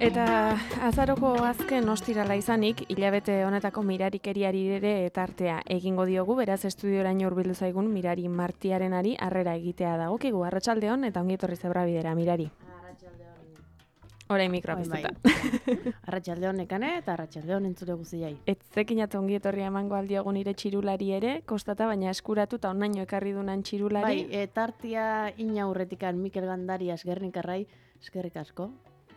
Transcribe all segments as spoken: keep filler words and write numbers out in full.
Eta azaroko azken ostirala izanik, hilabete honetako mirarikeriari ere tartea egingo diogu, beraz estudioraino hurbildu zaigun Mirari Martiarenari harrera egitea dagokigu. Arratsaldeon eta ongi etorri Zebrabidera, Mirari. Arratsaldeon. Orain mikroa piztuta. Arratsaldeon nekane eta arratsaldeon entzule guztiei. Ez zekinat ongi etorria emango aldiogu nire txirulari ere, kostata baina eskuratu eta onaino ekarri dunan txirulari. Bai, e, tartia ina aurretikan Mikel Gandarias Gernikarrai, eskerrik asko.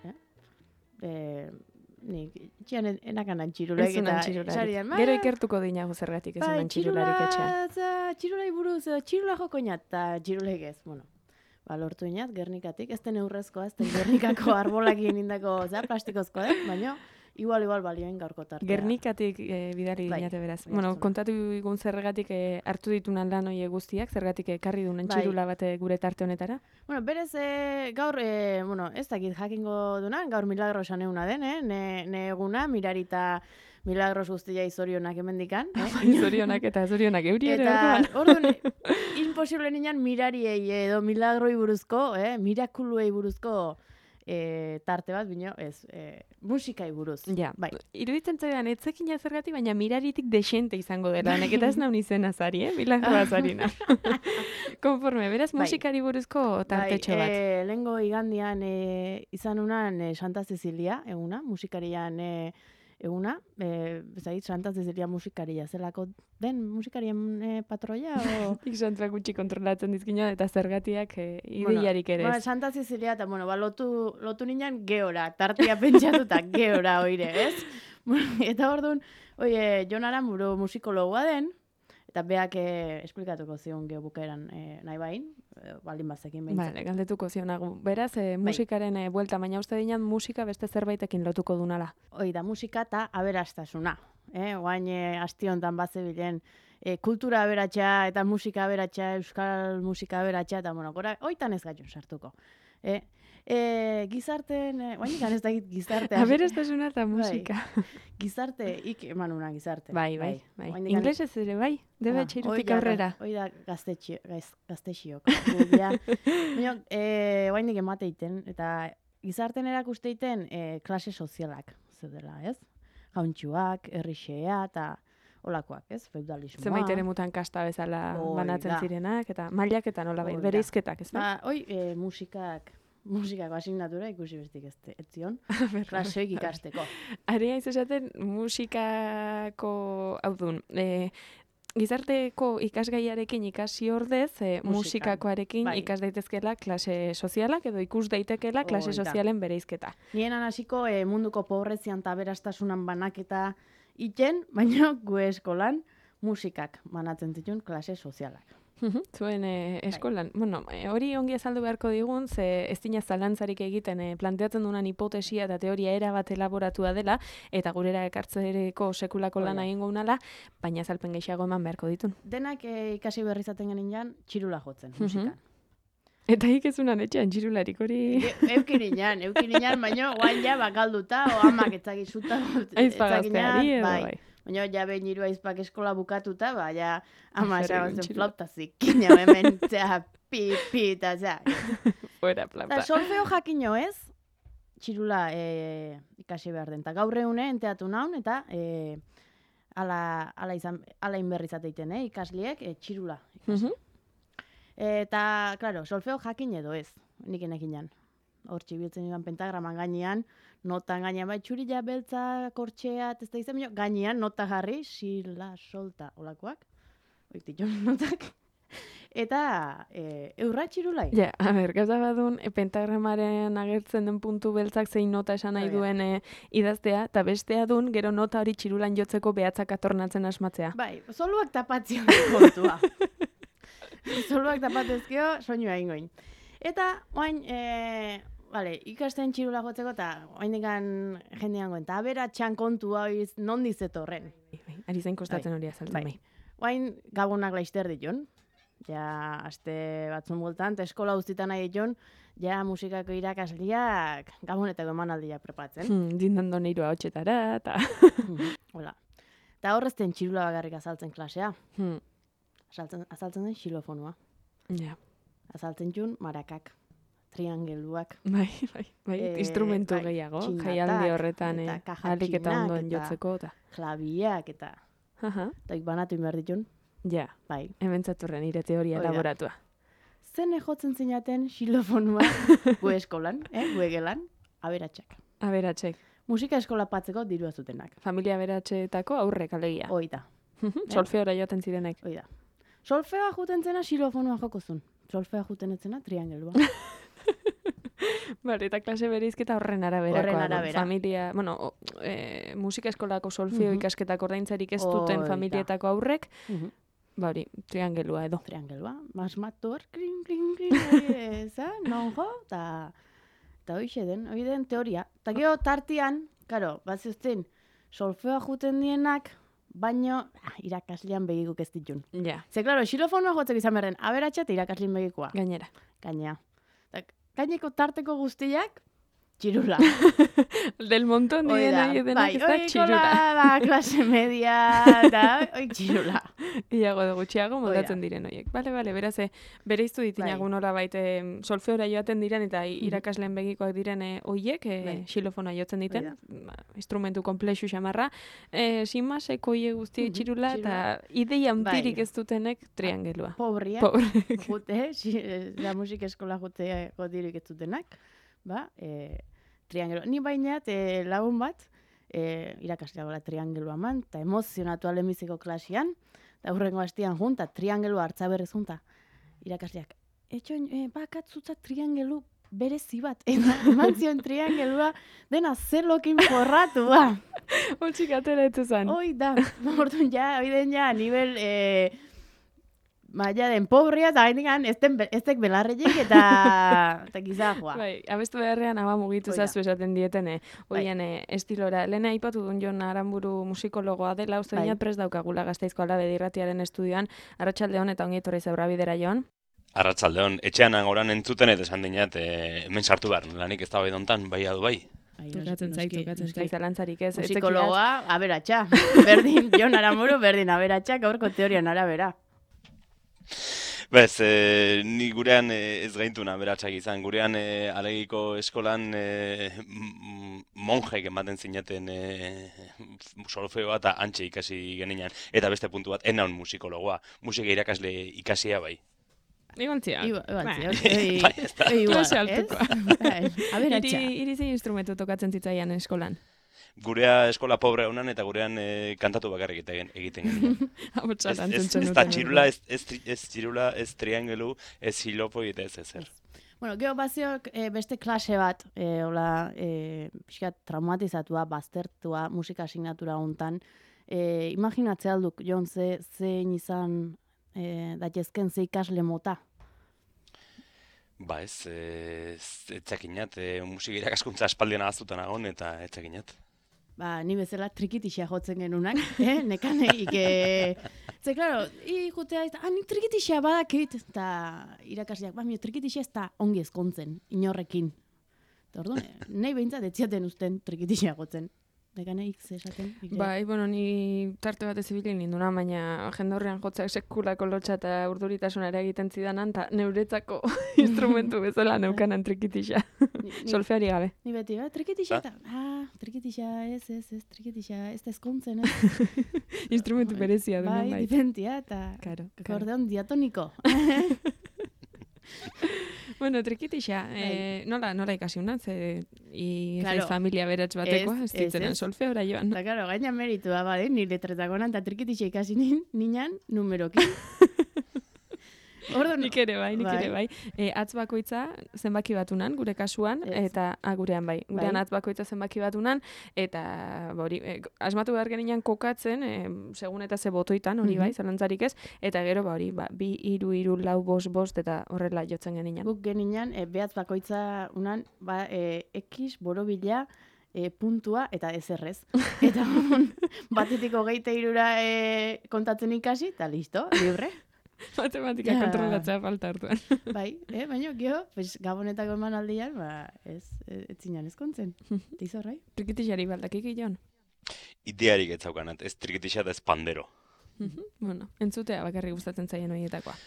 Eh, ni txian enakanan txirulek eta sarian. Gero ikertuko dinago zergatik ez eman txirularik etxean. Bai, txirulai buruz, txirula joko inat, eta txirulek ez, bueno. Ba, lortu inat, Gernikatik, ez den eurrezkoa, ez den Gernikako arbolakien indako, zera, plastikozkoa, eh? Baina, igual, igual balioen gaurko tartea. Gernikatik e, bidari bai, dinate beraz. Bai, bueno, kontatu igun zergatik e, hartu ditunan lan horiek guztiak, zergatik ekarri dunen bai. Txirula bate gure tarte honetara? Bueno, berez, e, gaur, e, bueno, ez dakit jakingo duna, gaur Milagros aneuna den, eh? Ne, ne eguna, Mirarita Milagros guztia izorionak emendikan. Eh? Izorionak eta izorionak euri ere. Eta, orduan, imposible nian Mirariei edo Milagroi buruzko, eh? Mirakuluei buruzko E, tarte bat, bino, ez, e, musikai buruz. Ja, bai. Iruditzen zaidan, etzekin azergati, baina Miraritik desente izango dela, nek eta ez naun izen azari, eh? Milagro azarina. Konforme, beraz, bai. Musikari buruzko tartetxo bat. Bai, e, lehengo igandian e, izan unan e, Santa Cecilia, eguna, musikarian e, eguna, e, bezait, Santa Cecilia musikaria, zelako den musikarien e, patroia, o... Iksantzak gutxi kontrolatzen dizkina, eta zergatiak e, ideiarik ere. Bueno, Santa Cecilia, eta, bueno, ba, lotu, lotu ninan geora, tartia pentsatuta geora, oire, ez? Eta orduan, oie, Jon Aramburu musikologoa den, eta beak eh, esplikatuko zion geobukaeran eh, nahi bain, eh, baldin bazekin behintzen. Bale, galdetuko zionagu. Beraz, eh, musikaren eh, buelta, baina uste dinan musika beste zerbaitekin lotuko dunala. Hoi da, musika eta aberastasuna. Eh? Oain eh, astiontan bazebilen eh, kultura aberatsa eta musika aberatsa, euskal musika aberatsa, eta bueno, gora, oitan ez gaiun sartuko. Eh? E, gizarten, e, oain ikan ez dakit gizarte. Aberastasuna eta musika. Bai. Gizarte, ik emanuna gizarte. Bai, bai, bai. bai. Inglesez ere, bai? Debe ah, txirutik aurrera. Hoi da gaztetxiok. Baina, e, oain dik emate iten, eta gizarten erakuste iten e, klase sozialak, zedela, ez? Jauntxuak, errixea, eta olakoak, ez? Feudalismoa. Zemait ere mutan kasta bezala Oi, banatzen da. Zirenak, eta mailak eta nola bai, bereizketak, ez da? Ba, hoi, e, musikak, musikako asignatura ikusi bestik ez zion, klaseoik ikasteko. Aria ez esaten musikako, hau dun, e, gizarteko ikasgaiarekin ikasi ordez, e, musikakoarekin bai. Ikas daitezkela klase sozialak edo ikus daitekela klase Oida. Sozialen bereizketa. Nienan hasiko e, munduko pobrezian eta berastasunan banaketa iten, baina gu eskolan musikak banatzen zituen klase sozialak. Zuen eh, eskolan, bai. Bueno, eh, hori ongi azaldu beharko digun, ze ez dina zalantzarik egiten eh, planteatzen dunan hipotesia eta teoria era bat elaboratua dela, eta gurera ekartzereko sekulako oh, lana egingo unala, baina azalpen gehiago eman beharko ditun. Denak eh, ikasi berrizaten genin txirula jotzen, musikan. Eta ikezunan etxean txirularik hori... E, eukininan, eukininan, baina guain ja bakalduta, o amak etzakizuta. Aizpagazteari edo bai. Baina ja behin hiru aizpak eskola bukatuta, ba, ja, ama esabazen flautazik, kina hemen, zera, pi, pi, eta zera. Fuera flauta. Eta solfeo jakino ez, txirula e, ikasi behar den. Ta gaur eune enteatu naun, eta e, ala, ala, izan, ala inberrizateiten, eh, ikasliek, e, txirula. Ikasi. Eta, klaro, solfeo jakin edo ez, nik enekinan. Hor txibiltzen joan pentagraman gainean, notan gainean, bai, txurila, beltza, kortxea, ez da izan, gainean, nota jarri, sila, solta, olakoak, oitik joan notak, eta e, eurra txirulai. Ja, a ber, gaza badun, e, pentagramaren agertzen den puntu beltzak zein nota esan nahi duen e, idaztea, eta bestea dun, gero nota hori txirulan jotzeko behatzak atornatzen asmatzea. Bai, zoluak tapatzion kontua. Zoluak tapatezkio, soinua ingoin. Eta, oain, e, vale, ikasten txirula jotzeko, eta oain dikan jendean goen, eta aberatxan kontua hori non dizetorren. Ari zain kostatzen hori azaltzen bai. Oain, gabonak laizter ditun, ja, aste batzun bultan, eskola guztietan nahi ditun, ja, musikako irakasliak gabonetako emanaldiak preparatzen. Hmm, Dindando neirua hotxetara, eta... Hola. Eta horrezten txirula bakarrik azaltzen klasea. Hmm. Azaltzen, azaltzen den xilofonua. Ja. Azaltzen jun marakak. triangeluak. Bai, bai, bai, Eh, instrumentu bai, gehiago, txinatak, jaialdi horretan, eta eh, kaja ahalik eta txinak, ondoen eta- jotzeko, eta. Klabiak eta... Aha, Eta banatu behar ditun. ja, Bai. hemen zaturren nire teoria Hoi da. elaboratua. Zen jotzen zinaten xilofonua gue eskolan, eh, gue gelan, aberatsak. Aberatsek, Musika eskola patzeko dirua zutenak. familia aberatsetako aurrek alegia. Hoi da, Solfeora joaten zirenek. hoi da. Solfeoa juten zena xilofonua joko zuen. Solfeoa juten etzena triangelua. Bale, eta klase bereizketa horren araberakoa. Horren du. arabera. Familia, bueno, o, e, musika eskolako solfeo Mhm. ikasketak ordaintzarik ez Hoi duten da. familietako aurrek, Mhm. ba hori, triangelua edo. Triangelua, masmator, kling, kling, kling, hori eza, non jo, eta eta hoixe den, hori den teoria. Eta gero tartian, karo, bat zeusten, solfeoa juten dienak, baino ah, irakaslean begikuk ez ditun. Ja, Ze, klaro, xilofonoa jotzek izan berden, aberatxa eta irakaslean begikoa. gainera. Gainea. Eta gaineko tarteko guztiak, txirula. Del montón Hoi da, diren denak bai, ez da oikola, txirula. ba, klase media, eta oi txirula. Iago edo gutxiago moldatzen Hoi da. diren hoiek. Bale, bale, beraz, eh, bereiztu ditinago Bai. nola baite solfeora joaten diren eta irakasleen begikoak diren eh, hoiek, eh, Bai. xilofona jotzen diten, Hoi ba, instrumentu komplexu xamarra, eh, sinmaseko hoiek guzti Mhm, txirula, eta txirula. ideia handirik Bai. ez dutenek triangelua. Pobria, Pobre. jute, si, eh, la musika eskola jute dirik ez dutenak, ba, e, triangelo. Ni bainat, e, lagun bat, e, irakaslea gola triangelua man, eta emozionatu alemiziko klasian, eta hurrengo hastian junta, triangelua hartza berrez junta, irakasleak, etxoin, e, bakatzutza triangelu berezi bat, eta eman zion triangelua dena zelokin forratua. Holtzik atera etu zen. Hoi da, orduan ja, hoi den ja, nivel, e, maia den pobrea, eta gaindikan ez den be- ez dek belarreik eta, eta gizajoa. Bai, abestu beharrean aba mugitu Hoi da. zazu esaten dietene. Hoien eh, estilora. Lehen aipatu duen Jon Aramburu musikologoa dela, uste Bai. dinat prest daukagula Gasteizko Alabe irratiaren estudioan. Arratsalde hon eta ongi etorri zaurra bidera, Jon. Arratsaldeon, etxean oran entzuten eta esan dinat, e, hemen sartu behar, lanik ez da bai dontan, bai adu bai. Bai, Tukatzen noski, zait, tukatzen noski. zait, zalantzarik ez. ez tekiat. Musikologoa, aberatxa. Berdin, Jon Aramburu, berdin aberatxa, gaurko teorian arabera. Bez, e, ni gurean e, ez gaintun aberatsak izan, gurean e, alegiko eskolan e, m- monjek ematen zinaten e, solfeoa eta antxe ikasi geninan. Eta beste puntu bat, enaun musikologoa, musika irakasle ikasia bai. Igualtzia. Iba- ibaltzi, Bai. hori- Bai, ez da. hori igual, Klase ez? altukoa. Bai, Aberatxa. Iri, iri zein instrumentu tokatzen zitzaian eskolan. Gurea eskola pobre honan eta gurean e, kantatu bakarrik egiten, egiten genuen. Hotza Ez, ez, lantzen ez da txirula, ez, ez, tri- ez txirula, ez triangelu, ez xilopoi eta ez ezer. Bueno, gero baziok e, beste klase bat, e, hola, e, pixkat traumatizatua, baztertua, musika asignatura hontan. E, imaginatzea alduk, Jon, ze, zein izan e, datezken ze ikasle mota. Ba ez, e, ez etzakinat, e, musika irakaskuntza aspaldian ahaztuta nagon eta etzakinat. Ba, ni bezala trikitixa jotzen genunak, eh? Nekaneik, eh? Ze, klaro, i jutea, eta, ah, ni trikitixa badakit, eta irakasleak, ba, mio, trikitixa ez da ongi ezkontzen, inorrekin. Eta orduan, eh, nahi behintzat etziaten usten trikitixa jotzen. Nekaneik, ze esaten? Nik- Bai, bueno, ni tarte bat ez ibilin ninduna, baina jendorrean jotzak sekulako lotxa eta urduritasuna ere egiten zidanan, eta neuretzako instrumentu bezala neukanan trikitixa. Ni, ni, Solfeari gabe. ni beti, eh? Trikitixa eta, ah, trikitixa, ez, ez, ez, trikitixa, ez da ezkontzen, ez? Instrumentu berezia duna, Bai, bai. diferentia, eta Karo, karo. akordeon diatoniko. Bueno, trikitixa, eh, nola, nola ikasi unan, ze i, Claro. ez familia beratz batekoa, Ez, ez ez, ditzenen ez. solfeora joan. Eta, karo, gaina meritua, bade, ni letretako nan, eta trikitixa ikasi nin, ninan, numerokin. Orduan, Nik ere bai, nik Bai. ere bai. E, atz bakoitza zenbaki batunan, gure kasuan, Ez. eta ah, gurean bai. Gurean Bai. atz bakoitza zenbaki batunan, eta ba, hori, e, asmatu behar geninan kokatzen, e, segun eta ze botoitan, hori bai, Mhm. zalantzarik ez, eta gero, ba, hori, ba, bi, iru, iru, lau, bost, bost, eta horrela jotzen geninan. guk geninan, e, behatz bakoitza unan, ba, e, X, borobila, e, puntua, eta ezerrez. Eta on, batetik hogeita irura e, kontatzen ikasi, eta listo, libre. Matematika Ja. kontrolatzea falta hartuan. Bai, eh? baina gero, pues, gabonetako emanaldian, ba, ez, ez, ez zinan ezkontzen. Eta izorrai? Trikitixari baldakik Jon. Idearik ez zaukanat, ez trikitixa eta ez pandero. Bueno, entzutea bakarrik gustatzen zaien horietakoa.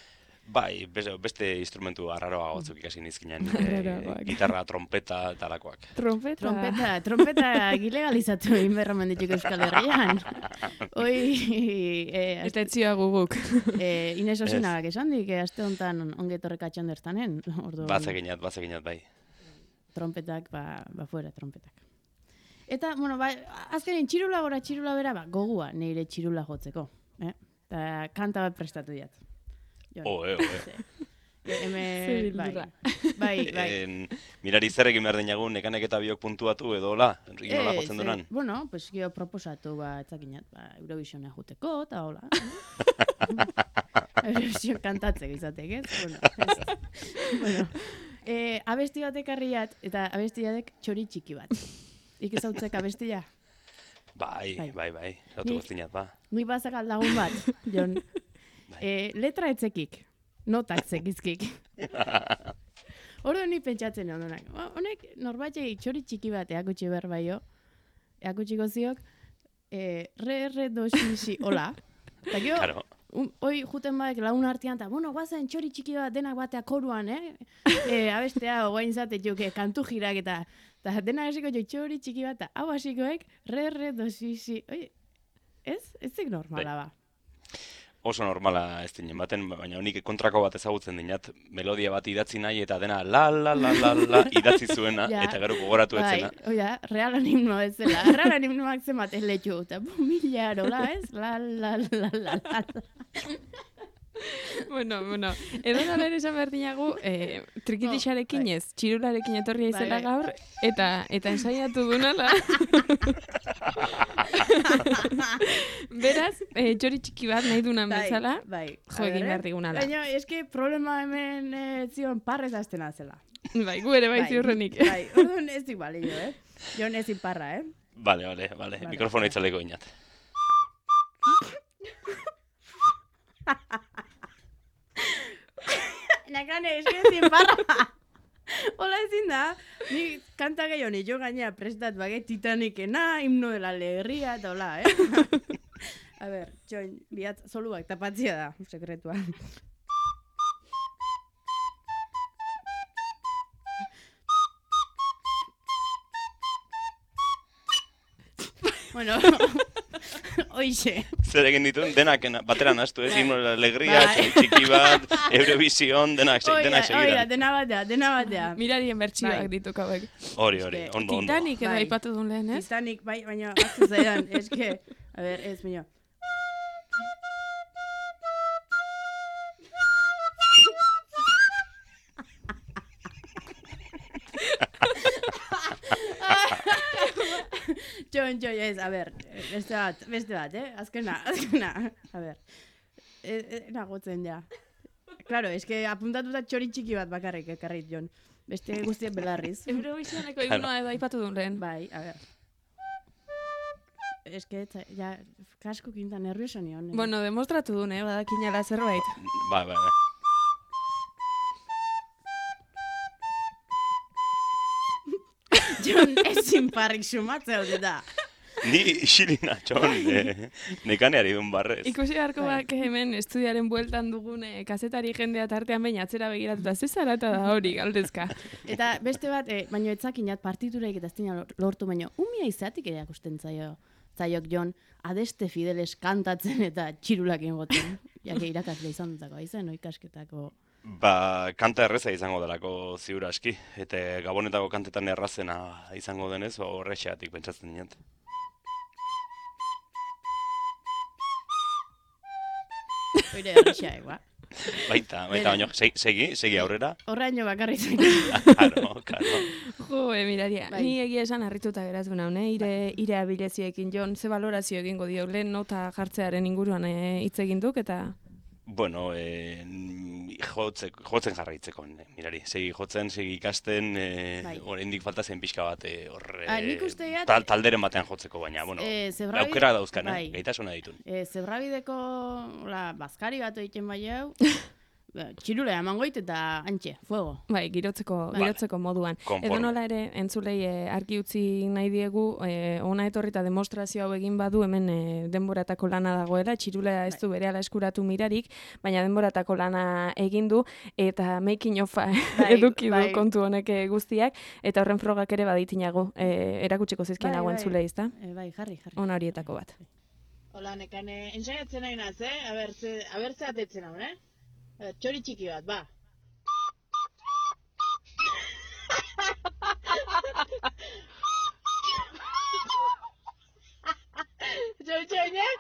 Bai, beste, beste instrumentu arraroa batzuk ikasi nizkinen. Arraroagoak. Gitarra, trompeta, talakoak. Trompeta. Trompeta, trompeta ilegalizatu egin berraman dituk Euskal Herrian. Hoi, eh, Eta etzioa guguk. eh, Ines Osinagak esan dik, eh, aste honetan ongetorrek atxan dertanen. Orduan, Bazeginat, bazeginat, bai. trompetak, ba, ba fuera trompetak. Eta, bueno, ba, azkenin txirula gora, txirula bera, ba, gogua nire txirula jotzeko. Eh? Eta kanta bat prestatu diat. Jon. Oe, oe. Hemen, bai, Zibildura. bai, bai. En, mirari zer egin behar dinagun, nekanek eta biok puntuatu edo, hola? Inola Ez, jotzen dunan? eh, bueno, pues gero proposatu, ba, etzakinat, ba, Eurovisiona juteko, eta hola. Eurovision kantatzeko izatek, ez? Bueno, ez. Bueno, eh, abesti bat ekarriat, eta abesti batek txori txiki bat. Ik ezautzek abestia? Bai, Bai. bai, bai. Zautu Nik- guztiñat, ba. Ni bazak aldagun bat, Jon. Eh, letra etzekik, notak zekizkik. Ordo ni pentsatzen ondonak. Honek norbatxei txori txiki bat eakutsi behar baio. Eakutsiko ziok, eh, re, re, do, si, si, hola. Eta gero, Claro. un, hoi juten badek lagun artean, eta, bueno, guazen txori txiki bat denak batea koruan, eh? E, abestea, oain zate juke, kantu jirak eta, eta denak hasiko jo txori txiki bat, eta hau hasikoek, re, re, do, si, si, oi, ez? Ez zik normala ba. Oso normala ez dinen baten, baina honik kontrako bat ezagutzen dinat, melodia bat idatzi nahi eta dena la la la la la idatzi zuena, Ja. eta gero gogoratu Bai, etzena. oia, realan himno ez zela. Realan himnoak zenbat ez letxu, eta bu, mila erola, ez? La, la, la, la, la, la. Bueno, bueno, edo naren esan behar dinagu, eh, trikitixarekin ez, txirularekin etorria Bai, izela bai. gaur, eta eta ensaiatu dunala. Beraz, eh, txori txiki bat nahi dunan Bai, bezala, bai. jo egin behar digunala. Baina, eske problema hemen eh, zion parrez aztena zela. Bai, gu ere bai ziurrenik. Bai, orduan ez dik balio, eh? Jon ezin parra, eh? Vale, vale, vale. Vale. Mikrofono itzaleko inat. Nakane, eske ezin parra. Hola ezin da, ni kanta gehiago ni jo gainea prestat baget Titanicena, himno de la alegría, eta hola, eh? A ber, join, biat soluak tapatzia da, sekretua. Bueno, oixe. Zer egin ditun, denak ena- batera nastu, ez? Himno de la alegría, Bai. txiki bat, Eurovision, denak, se- Oida, denak oida, segidan. dena batea, dena batea. Mirarien bertsioak Bai. dituk hauek. Hori, hori, Eske, ondo, ondo. Titanic edo Bai. aipatu duen lehen, ez? Titanic, bai, baina aztu zaidan, eske, a ber, ez, mino. Txon, txon, ez, a ber, beste bat, beste bat, eh? Azkena, azkena, a ber. E, e, nagotzen ja. Claro, eske apuntatuta txori txiki bat bakarrik ekarrit, Jon. Beste guztiak belarriz. Eurovisioneko himnoa edo aipatu duen lehen. Bai, a ber. Eske, etza- ja, kasko kinta nervioso nion. eh. Bueno, demostratu duen, eh, badakinala zerbait. Bai, bai, bai. Jon, ezin parrik sumatzea hau da. Ni isilina, txon, eh, nekaneari duen barrez. Ikusi beharko Bai. bak hemen estudiaren bueltan dugun eh, kazetari jendea tartean baina atzera begiratuta zezara eta da hori galdezka. Eta beste bat, eh, baino etzakinat partituraik eta ez dina lortu, baino umia izatik ere akusten zaio. Zaiok Jon, adeste fideles kantatzen eta txirulakin goten. Jake irakasle izan dutako, izan, no ikasketako. Ba, kanta erreza izango delako ziur aski, eta gabonetako kantetan errazena izango denez, ba, horrexeatik pentsatzen dinat. Oire horrexaek, ba. Baita, baita, baina segi, segi, segi aurrera. Horraino bakarrik zain. Karo, karo. Jo, eh, miraria, Bai. ni egia esan harrituta geratu naun, eh? Ire, ire abilezioekin, Jon, ze valorazio egingo dio, lehen nota jartzearen inguruan eh, hitz egin duk, eta... Bueno, eh, jotzek, jotzen jarraitzeko, eh, mirari, segi jotzen, segi ikasten, eh, Bai. oraindik falta zen pixka bat eh, horre, Ah, nik uste dut- tal, talderen batean jotzeko, baina, bueno, Eh, zebrabi- aukera dauzkan, bai. eh, gaitasuna ditun. E, zebrabideko la, bazkari bat egiten bai hau, txirula emangoit eta antxe, fuego. Bai, girotzeko, Bai. girotzeko moduan. Konforme. Edo nola ere, entzulei eh, argi utzi nahi diegu, eh, ona etorri eta demostrazio hau egin badu hemen eh, denboratako lana dagoela, txirula ez du berehala eskuratu mirarik, baina denboratako lana egin du, eta making of Bai, eduki du bai. kontu honek eh, guztiak, eta horren frogak ere baditinago, eh, erakutsiko zizkien Bai, hau bai. entzulei, ezta? E, bai, jarri, jarri. Ona horietako bat. Hola, nekan, eh, ensaiatzen nahi naz, eh? Aber, ze, aber ze atetzen hau, eh? Eh, Txori txiki bat, ba. Txori txori, eh?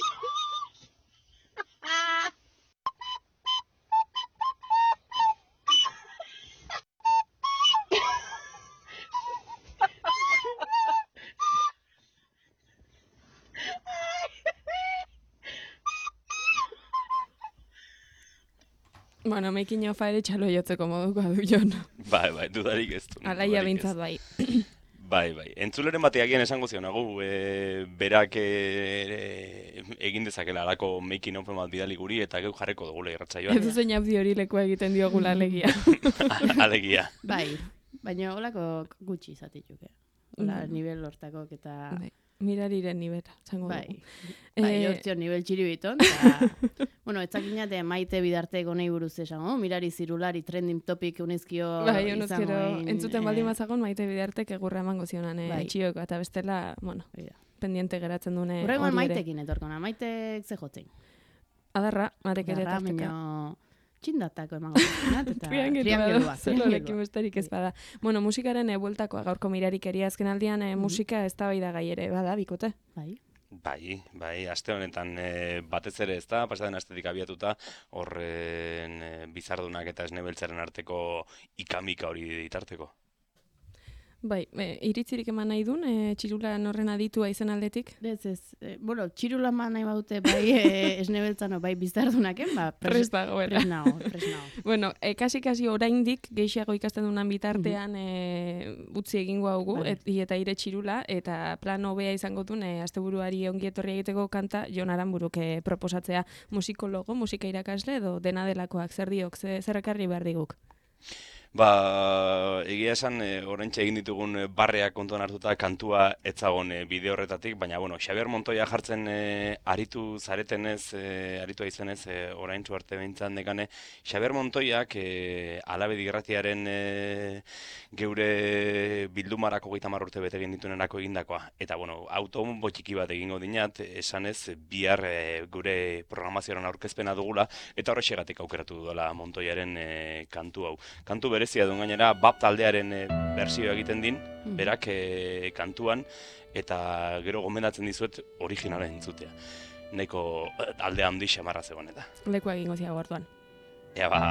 Bueno, making of ere txalo jotzeko moduko du jon. Bai, bai, dudarik ez du. Alaia dudarik ez. bintzat bai. Bai, bai. Entzuleren bateakien esango zionagu, e, berak e, egin dezakela alako making of bat bidali guri, eta geu jarreko dugula irratsaioan. Ez zein abdi hori lekua egiten diogula alegia. Alegia. Bai, baina holako gutxi izatituke. Hola, nivel hortakok eta... Bai, mirariren nibela, zango Bai, dugu. bai, Eh, hortzion nivel txiribiton, eta, bueno, etzakinate maite bidarte gonei buruz esango, mirari zirulari trending topic unizkio Bai, honezkero, izangoin, entzuten eh, baldin bazagon maite bidartek egurra emango zionan eh, Bai. txiok, eta bestela, bueno, hori da. pendiente geratzen dune Horregoan hori ere. maitekin etorkona, maitek ze jotzen. Adarra, marek ere Garra, tarteka. baina txindatako emango zenat, eta Triangelua, triangelua, zelorekin triangelua. besterik ez bada. Bueno, musikaren e, bueltakoa gaurko mirarikeria azken aldian e, musika eztabaida gai ere, bada, bikote. Bai, Bai, bai, aste honetan e, batez ere ez da, pasaden astetik abiatuta, horren e, bizardunak eta esnebeltzaren arteko ikamika hori ditarteko. Bai, e, iritzirik eman nahi dun, e, txirula norren aditua izen aldetik? ez ez, e, bueno, txirula ma nahi baute bai e, esnebeltzano, bai biztardunaken, ba, Prest dagoela. Pres nago, pres nago. Bueno, e, kasi-kasi oraindik gehiago ikasten dunan bitartean e, utzi egingo haugu, Vale. et, eta ire txirula, eta plan hobea izango duen, e, asteburuari ongi etorri egiteko kanta Jon Aranburuk e, proposatzea musikologo, musika irakasle edo dena delakoak, zer diok, ze, zer ekarri behar diguk. Ba, egia esan, e, oraintxe egin ditugun e, barreak kontuan hartuta kantua etzagon e, bide horretatik, baina, bueno, Xabier Montoya jartzen e, aritu zaretenez, e, aritua izenez, e, oraintzu arte behintzan dekane, Xabier Montoyak e, Alabedi Irratiaren e, geure bildumarako hogeita hamar urte bete egin dituenerako egindakoa. Eta, bueno, autobombo txiki bat egingo dinat, esanez, bihar e, gure programazioaren aurkezpena dugula, eta horrexegatik aukeratu dudala Montoyaren e, kantu hau. Kantu berezia duen gainera, Bap taldearen e, bersioa egiten din, berak e, kantuan, eta gero gomendatzen dizuet originala entzutea. Nahiko eh, alde handi xamarra zegoen eta. Lekua egingo ziago orduan. Ea ba,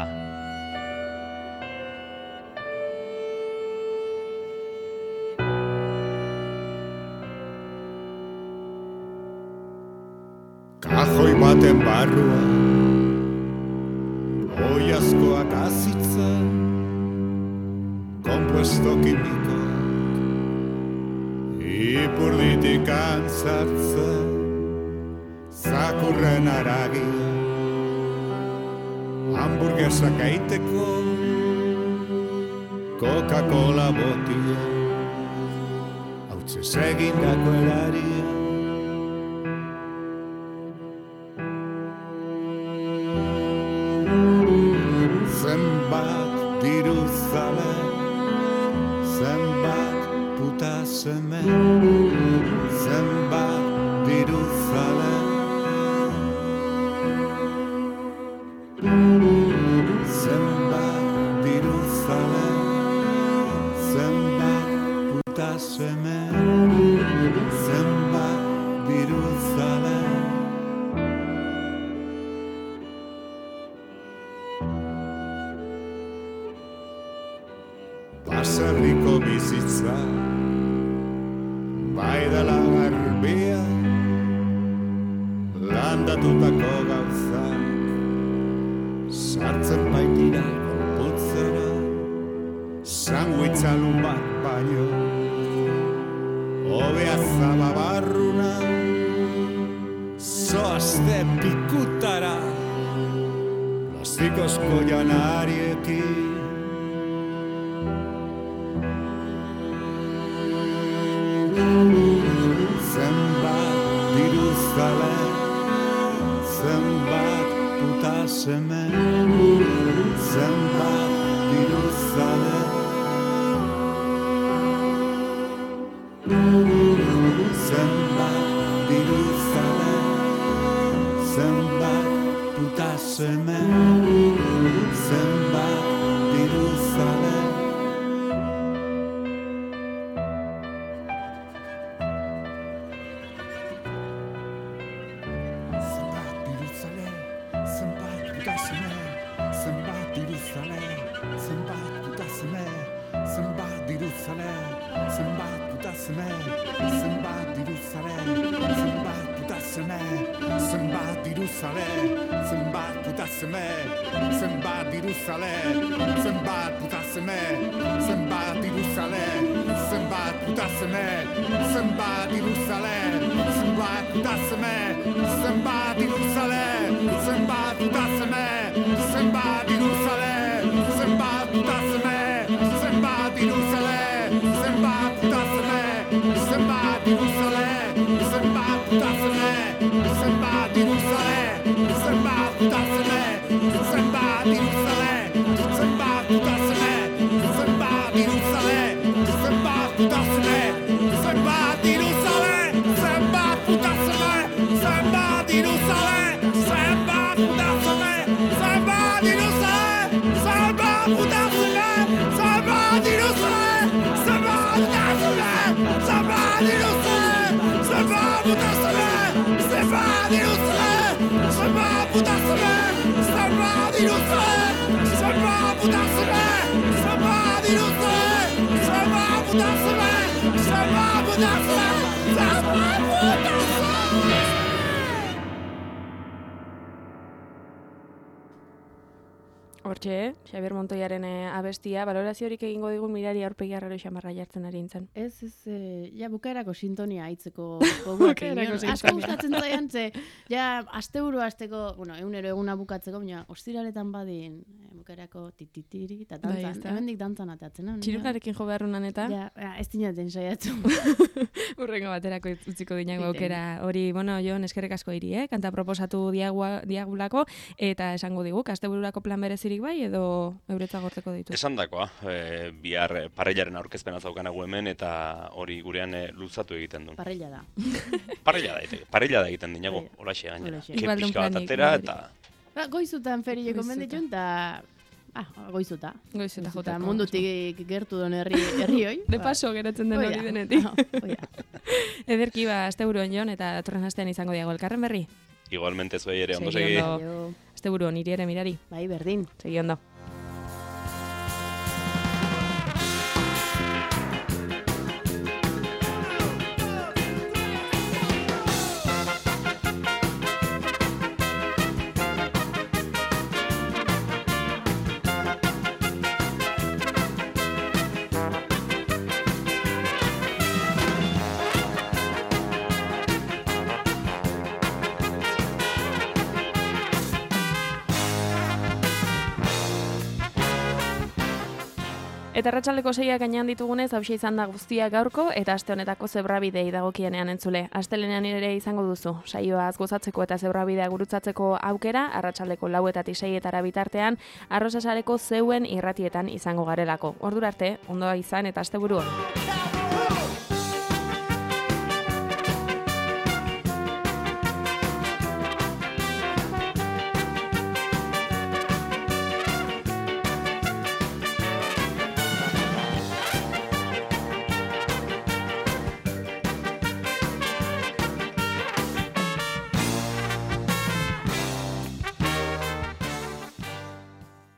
Kajoi baten barrua, oiazkoak azitza, kompuesto kimikoak, ipurditik antzartza, zakurren aragia, hamburguesak aiteko, Coca-Cola botia, hautzez egindako eraria, zenbat diru zale, zenbat puta seme, zenbat diru zale, zenbat diru zale, zenbat puta seme, zenbat diru zale. Baserriko bizitza, bai dela garbia, landatutako gauzak, sartzen baitira gorputzera, sanguitzalun bat baino, hobea zababarruna, zoazte pikutara, plastikozko janariekin. Zenbat diruzale, zenbat puta seme, zenbat diruzale. Zenbat diruzale, zenbat puta seme, zenbat diruzale. Zenbat putaseme, zenbat diruzale, zenbat putaseme, zenbat diruzale, zenbat putaseme, zenbat diruzale, zenbat putaseme, zenbat diruzale, zenbat putaseme, zenbat diruzale, zenbat putaseme, zenbat diruzale, zenbat putaseme, zenbat diruzale, zenbat putaseme, zenbat diruzale. Zenbat putaseme, zenbat diruzale, zenbat putaseme, zenbat diruzale, zenbat putaseme, zenbat diruzale, zenbat putaseme, zenbat diruzale, zenbat putaseme, zenbat diruzale, zenbat putaseme, zenbat diruzale, zenbat putaseme, zenbat diruzale, zenbat putaseme, zenbat diruzale. Zenbat putaseme, zenbat diruzale, zenbat putaseme, zenbat diruzale, zenbat putaseme, zenbat putaseme, zenbat putaseme. Hortxe, Xabier Montoiaren eh, abestia, baloraziorik egingo digun mirari aurpegi arraro xamarra jartzen ari nintzen. Ez, ez, eh, ja bukaerako sintonia hitzeko gogoak Bukaerako egin. Asko sintonia. gustatzen zaian, ze, ja, asteburu hasteko, bueno, egunero eguna bukatzeko, baina ostiraletan badin, eh, bukaerako tititiri, eta Bai, dantzan, ezta? hemendik dantzan atatzen. No? Txirularekin jo beharrunan eta Ja, ja, ez dinaten saiatu. urrengo baterako utziko dinago Egiten. aukera. Hori, bueno, Jon, eskerrik asko hiri, eh? Kanta proposatu diagua, diagulako, eta esango digu, astebururako plan berezirik bai, edo euretza gorteko ditu. Esan dakoa, e, bihar e, parrillaren aurkezpena zaukanagu hemen, eta hori gurean e, luzatu egiten du. Parrilla da. Parrilla da, egite- parrilla da egiten dinago, Bai. holaxe gainera. Holaxe. Ke Igual dun pixka bat planik, atera, Madrid. eta Ba, goizutan ferileko Goizuta. menditxun, eta... Ah, goizuta. Goizuta Goizuta, jotako. mundutik gertu den herri, herri hoi. De paso geratzen den hori denetik. Ederki ba, asteburuan Jon, eta datorren astean izango diago elkarren berri. igualmente zuei ere ondo Segi segi. ondo. Asteburuan niri ere mirari. Bai, berdin. Segi ondo. Eta arratsaldeko seiak gainean ditugunez, hauxe izan da guztia gaurko, eta aste honetako zebrabidei dagokienean entzule. Astelenean ere izango duzu, saioaz gozatzeko eta zebrabidea gurutzatzeko aukera, arratsaldeko lauetatik seietara bitartean, arrosasareko zeuen irratietan izango garelako. Ordura arte, ondo izan eta asteburuan.